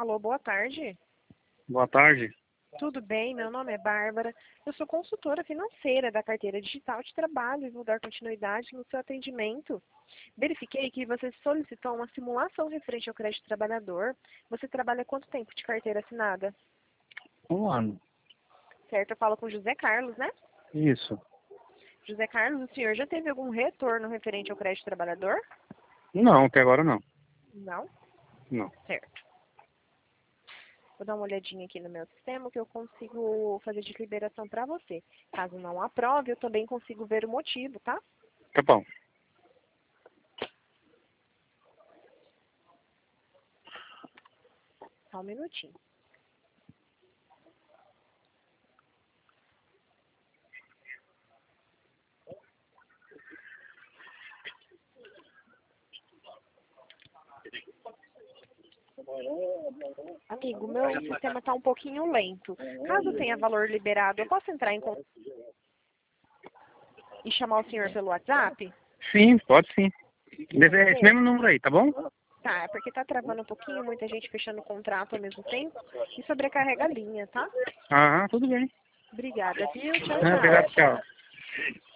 Alô, boa tarde. Boa tarde. Tudo bem? Meu nome é Bárbara. Eu sou consultora financeira da carteira digital de trabalho e vou dar continuidade no seu atendimento. Verifiquei que você solicitou uma simulação referente ao crédito trabalhador. Você trabalha há quanto tempo de carteira assinada? Um ano. Certo, eu falo com José Carlos, né? Isso. José Carlos, o senhor já teve algum retorno referente ao crédito trabalhador? Não, até agora não. Não? Não. Certo. Vou dar uma olhadinha aqui no meu sistema que eu consigo fazer de liberação para você. Caso não aprove, eu também consigo ver o motivo, tá? Tá bom. Só um minutinho. Amigo, meu sistema está um pouquinho lento. Caso tenha valor liberado, eu posso entrar em contato e chamar o senhor pelo WhatsApp? Sim, pode sim. Pode Esse ser? mesmo número aí, tá bom? Tá, é porque tá travando um pouquinho, muita gente fechando o contrato ao mesmo tempo e sobrecarrega a linha, tá? Aham, tudo bem. Obrigada, viu? Tchau, Obrigado, tchau. tchau.